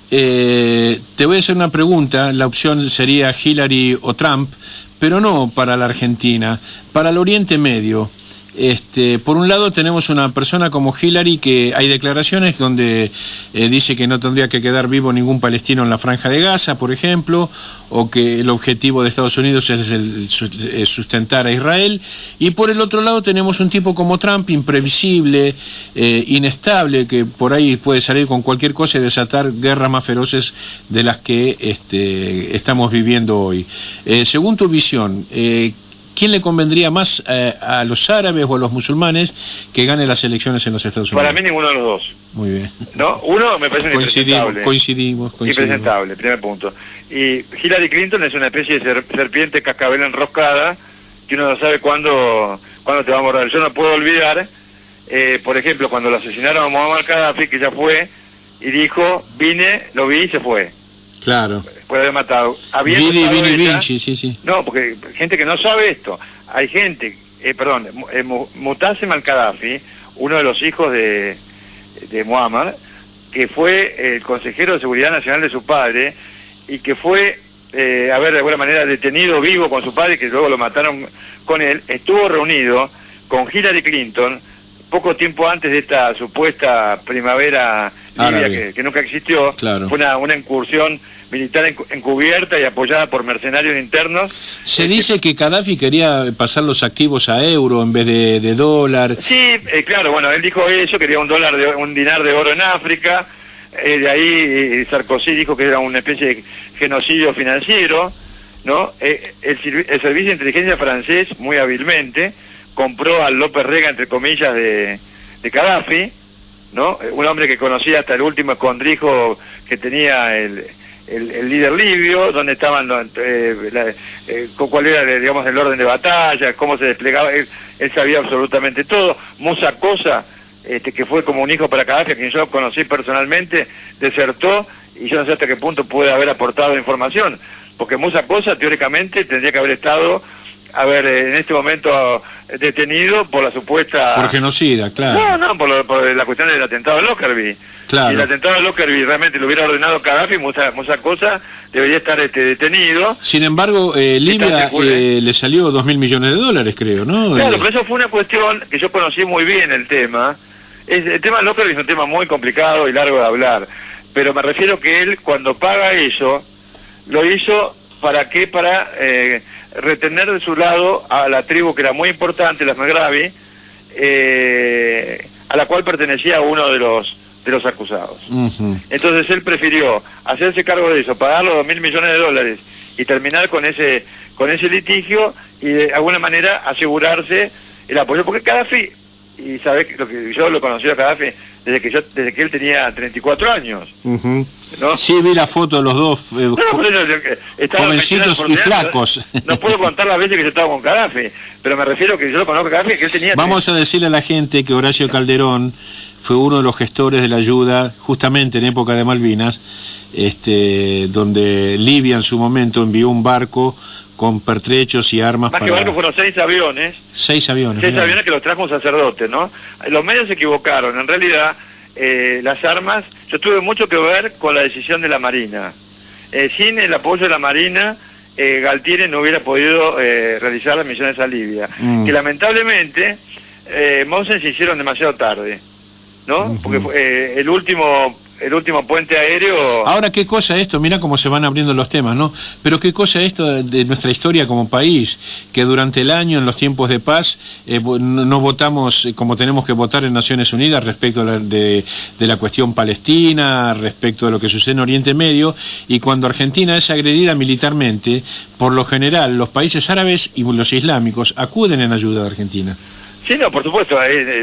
S1: Te voy a hacer una pregunta. La opción sería Hillary o Trump, pero no para la Argentina, para el Oriente Medio. Por un lado tenemos una persona como Hillary, que hay declaraciones donde dice que no tendría que quedar vivo ningún palestino en la Franja de Gaza, por ejemplo, o que el objetivo de Estados Unidos es sustentar a Israel. Y por el otro lado tenemos un tipo como Trump, imprevisible, inestable, que por ahí puede salir con cualquier cosa y desatar guerras más feroces de las que estamos viviendo hoy. Según tu visión, ¿quién le convendría más a los árabes o a los musulmanes que gane las elecciones en los Estados Unidos?
S3: Para mí ninguno de los dos.
S1: Muy bien.
S3: ¿No? Uno me parece
S1: Coincidimos.
S3: Impresentable, primer punto. Y Hillary Clinton es una especie de serpiente cascabel enroscada, que uno no sabe cuándo te va a morder. Yo no puedo olvidar, por ejemplo, cuando lo asesinaron a Muammar Gaddafi, que ya fue, y dijo, lo vi y se fue.
S1: Claro.
S3: Puede haber matado.
S1: Vinci, sí.
S3: No, porque gente que no sabe esto. Hay gente, Mutasem al-Gaddafi, uno de los hijos de Muammar, que fue el consejero de Seguridad Nacional de su padre, y que fue, de alguna manera detenido vivo con su padre, que luego lo mataron con él, estuvo reunido con Hillary Clinton poco tiempo antes de esta supuesta primavera libia que nunca existió.
S1: Claro.
S3: Fue una incursión militar encubierta y apoyada por mercenarios internos.
S1: Se dice que Gaddafi quería pasar los activos a euro en vez de dólar.
S3: Sí, claro, bueno, él dijo eso, quería un dinar de oro en África. De ahí Sarkozy dijo que era una especie de genocidio financiero, ¿no? El servicio de inteligencia francés, muy hábilmente, compró al López Rega, entre comillas, de Gaddafi, ¿no? Un hombre que conocía hasta el último escondrijo que tenía el líder libio, donde estaban, cuál era, digamos, el orden de batalla, cómo se desplegaba. Él sabía absolutamente todo. Musa Cosa, que fue como un hijo para Gaddafi, a quien yo conocí personalmente, desertó, y yo no sé hasta qué punto puede haber aportado información, porque Musa Cosa teóricamente tendría que haber estado en este momento detenido por la supuesta...
S1: Por genocida, claro.
S3: No, por la cuestión del atentado de Lockerbie.
S1: Claro.
S3: Si el atentado de Lockerbie realmente lo hubiera ordenado Gaddafi, Musa Cosa debería estar detenido.
S1: Sin embargo, Libia le salió $2.000 millones, creo, ¿no?
S3: Claro, pero eso fue una cuestión que yo conocí muy bien el tema. El tema de Lockerbie es un tema muy complicado y largo de hablar, pero me refiero que él, cuando paga eso, lo hizo ¿para qué? Para retener de su lado a la tribu que era muy importante, las Megravi, a la cual pertenecía uno de los acusados.
S1: Uh-huh.
S3: Entonces él prefirió hacerse cargo de eso, pagar los $2.000 millones y terminar con ese litigio, y de alguna manera asegurarse el apoyo, porque Gaddafi, y sabés que yo lo conocí a Gaddafi desde que él tenía 34 años.
S1: Uh-huh.
S3: ¿No?
S1: Sí, vi la foto de los dos jovencitos y flacos.
S3: No puedo contar las veces que yo estaba con Gaddafi, pero me refiero que yo lo conozco a Gaddafi, que él tenía...
S1: Vamos a decirle a la gente que Horacio Calderón fue uno de los gestores de la ayuda, justamente en época de Malvinas, donde Libia en su momento envió un barco con pertrechos y armas.
S3: Más que barco, fueron 6 aviones.
S1: 6 aviones.
S3: 6 aviones que los trajo un sacerdote, ¿no? Los medios se equivocaron. En realidad, las armas... Yo tuve mucho que ver con la decisión de la Marina. Sin el apoyo de la Marina, Galtieri no hubiera podido realizar las misiones a Libia. Que lamentablemente, Mosen se hicieron demasiado tarde. ¿no? Porque fue, el último puente aéreo...
S1: Ahora, qué cosa esto, mira cómo se van abriendo los temas, ¿no? Pero qué cosa esto de nuestra historia como país, que durante el año, en los tiempos de paz, no votamos como tenemos que votar en Naciones Unidas respecto de la cuestión palestina, respecto de lo que sucede en Oriente Medio, y cuando Argentina es agredida militarmente, por lo general, los países árabes y los islámicos acuden en ayuda de Argentina.
S3: Sí, no, por supuesto,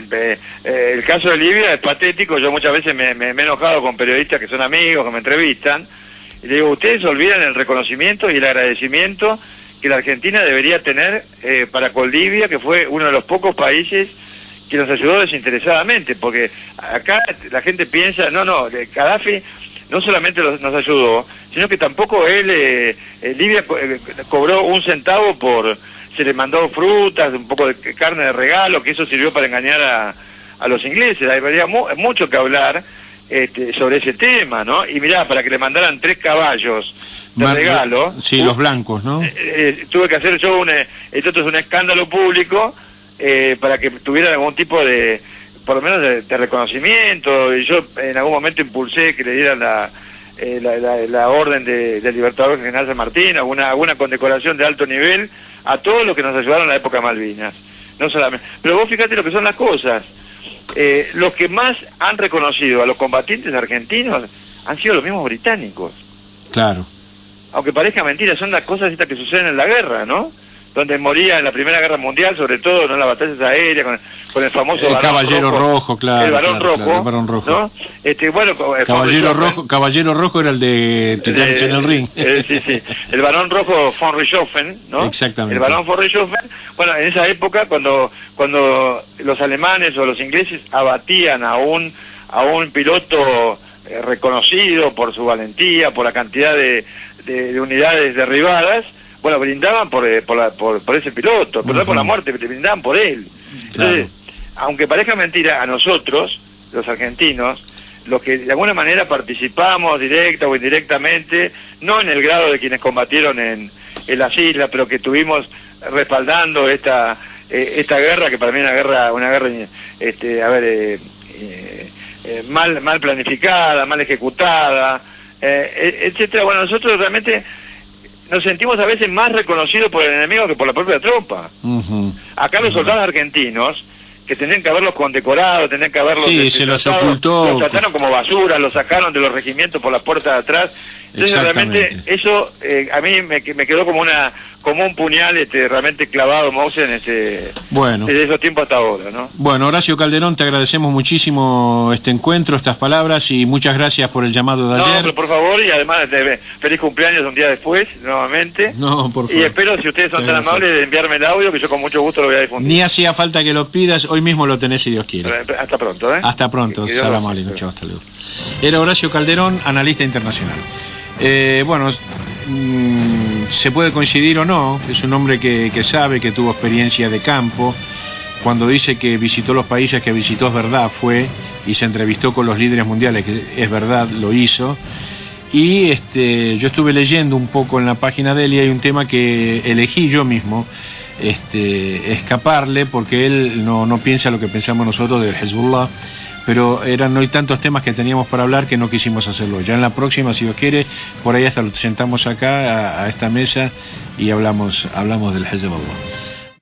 S3: el caso de Libia es patético. Yo muchas veces me he enojado con periodistas que son amigos, que me entrevistan, y le digo, ustedes olvidan el reconocimiento y el agradecimiento que la Argentina debería tener para con Libia, que fue uno de los pocos países que nos ayudó desinteresadamente, porque acá la gente piensa, Gaddafi no solamente nos ayudó, sino que tampoco Libia cobró un centavo se le mandó frutas, un poco de carne de regalo, que eso sirvió para engañar a los ingleses. Habría mucho que hablar sobre ese tema, ¿no? Y mirá, para que le mandaran 3 caballos de regalo...
S1: Sí, los blancos, ¿no?
S3: Tuve que hacer yo esto es un escándalo público para que tuvieran algún tipo de, por lo menos de reconocimiento, y yo en algún momento impulsé que le dieran la orden del Libertador General San Martín, alguna condecoración de alto nivel a todos los que nos ayudaron en la época de Malvinas, no solamente. Pero vos fíjate lo que son las cosas. Los que más han reconocido a los combatientes argentinos han sido los mismos británicos.
S1: Claro.
S3: Aunque parezca mentira, son las cosas estas que suceden en la guerra, ¿no? Donde moría en la Primera Guerra Mundial, sobre todo, ¿no? En las batallas aéreas, con el famoso
S1: el Caballero Rojo, claro.
S3: El Barón Rojo,
S1: claro, el Barón Rojo.
S3: ¿no?
S1: Caballero Rojo era el de Titanes en el Ring.
S3: Sí. El Barón Rojo von Richthofen, ¿no?
S1: Exactamente.
S3: El Barón von Richthofen, bueno, en esa época, cuando los alemanes o los ingleses abatían a un piloto reconocido por su valentía, por la cantidad de unidades derribadas, bueno, brindaban por ese piloto, pero no por la muerte, brindaban por él.
S1: Claro.
S3: Entonces, aunque parezca mentira, a nosotros, los argentinos, los que de alguna manera participamos directa o indirectamente, no en el grado de quienes combatieron en las islas, pero que estuvimos respaldando esta guerra, que para mí es una guerra mal planificada, mal ejecutada, etcétera. Bueno, nosotros realmente nos sentimos a veces más reconocidos por el enemigo que por la propia tropa. Acá los soldados argentinos, que tendrían que haberlos condecorado, tendrían que haberlos...
S1: Sí, se los ocultó.
S3: Los trataron como basura, los sacaron de los regimientos por la puerta de atrás. Entonces realmente eso a mí me quedó como un puñal realmente clavado, Mose, desde esos tiempos hasta ahora, ¿no?
S1: Bueno, Horacio Calderón, te agradecemos muchísimo este encuentro, estas palabras, y muchas gracias por el llamado de ayer.
S3: No, pero por favor, y además feliz cumpleaños un día después, nuevamente.
S1: No, por favor.
S3: Y espero, si ustedes son tan amables, de enviarme el audio, que yo con mucho gusto lo voy a difundir.
S1: Ni hacía falta que lo pidas, hoy mismo lo tenés si Dios quiere.
S3: Hasta pronto, ¿eh?
S1: Hasta pronto, salam aleikum, chao, hasta luego. Era Horacio Calderón, analista internacional. Se puede coincidir o no, es un hombre que sabe, que tuvo experiencia de campo. Cuando dice que visitó los países que visitó, es verdad, fue y se entrevistó con los líderes mundiales, que es verdad, lo hizo. Y yo estuve leyendo un poco en la página de él y hay un tema que elegí yo mismo escaparle, porque él no piensa lo que pensamos nosotros del Hezbollah, pero no hay tantos temas que teníamos para hablar que no quisimos hacerlo. Ya en la próxima, si Dios quiere, por ahí hasta lo sentamos acá a esta mesa y hablamos del Hezbollah.